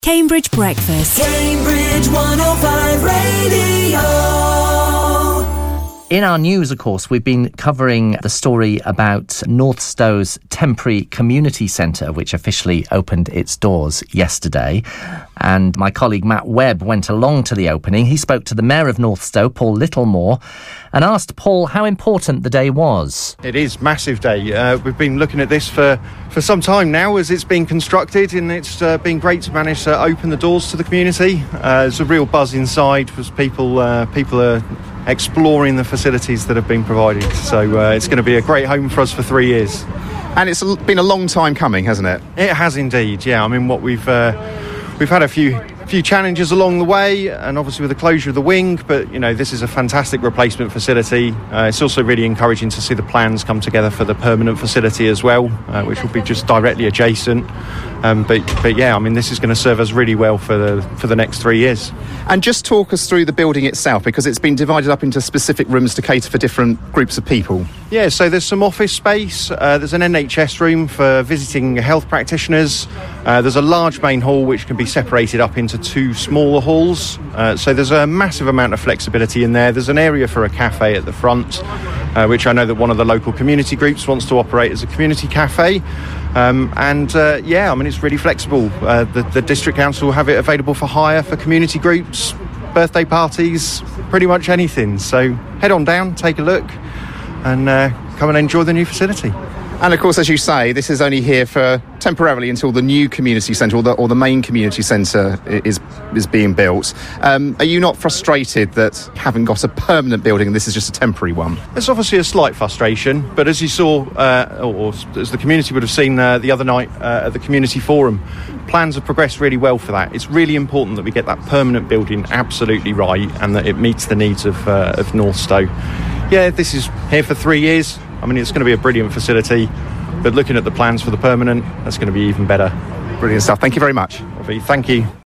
Cambridge Breakfast. Cambridge 105 Radio. In our news, of course, we've been covering the story about Northstow's temporary community centre, which officially opened its doors yesterday. And my colleague Matt Webb went along to the opening. He spoke to the Mayor of Northstow, Paul Littlemore, and asked Paul how important the day was. It is a massive day. We've been looking at this for some time now as it's been constructed, and it's been great to manage to open the doors to the community. There's a real buzz inside because people are exploring the facilities that have been provided. So it's going to be a great home for us for 3 years. And it's been a long time coming, hasn't it? It has indeed, yeah. I mean, what we've had a few challenges along the way, and obviously with the closure of the wing, but this is a fantastic replacement facility. It's also really encouraging to see the plans come together for the permanent facility as well, which will be just directly adjacent. But yeah, I mean, this is going to serve us really well for the next 3 years. And just talk us through the building itself, because it's been divided up into specific rooms to cater for different groups of people. Yeah, so there's some office space, there's an NHS room for visiting health practitioners, there's a large main hall which can be separated up into two smaller halls, so there's a massive amount of flexibility in there. There's an area for a cafe at the front, which I know that one of the local community groups wants to operate as a community cafe. Yeah, I mean, it's really flexible. The District Council will have it available for hire for community groups, birthday parties, pretty much anything. So head on down, take a look, and come and enjoy the new facility. And of course, as you say, this is only here for temporarily until the new community centre or the main community centre is being built. Are you not frustrated that you haven't got a permanent building and this is just a temporary one? There's obviously a slight frustration, but as you saw, or as the community would have seen the other night at the community forum, plans have progressed really well for that. It's really important that we get that permanent building absolutely right and that it meets the needs of Northstow. Yeah, this is here for 3 years. I mean, it's going to be a brilliant facility, but looking at the plans for the permanent, that's going to be even better. Brilliant stuff. Thank you very much. Thank you.